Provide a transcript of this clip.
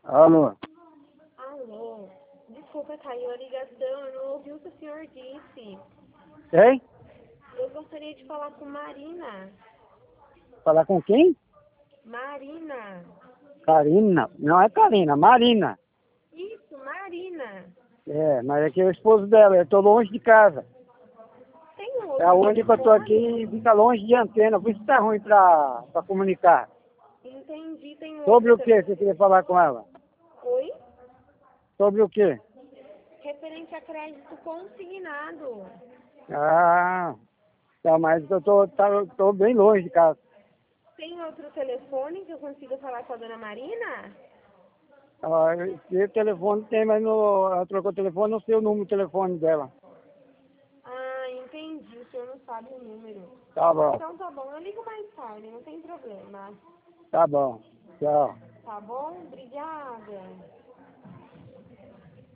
Alô? Alô, desculpa, caiu a ligação, eu não ouvi o que o senhor disse. Hein? Eu gostaria de falar com Marina. Falar com quem? Marina. Karina. Não é Karina, Marina. Isso, Marina. É, mas aqui é o esposo dela, eu tô longe de casa. Tem um É outro onde que eu tô aqui telefone? e fica longe de antena, por isso tá ruim pra comunicar. Entendi, tem um Sobre outro o que você telefone. queria falar com ela? Oi? Sobre o quê? Referente a crédito consignado. Ah, tá, mas eu tô bem longe de casa. Tem outro telefone que eu consiga falar com a dona Marina? Ah, esse telefone tem, mas ela trocou o telefone, não sei o número do telefone dela. Ah, entendi, o senhor não sabe o número. Tá bom, Então tá bom, eu ligo mais tarde, não tem problema. tá bom. Tchau. Tá bom? Obrigada.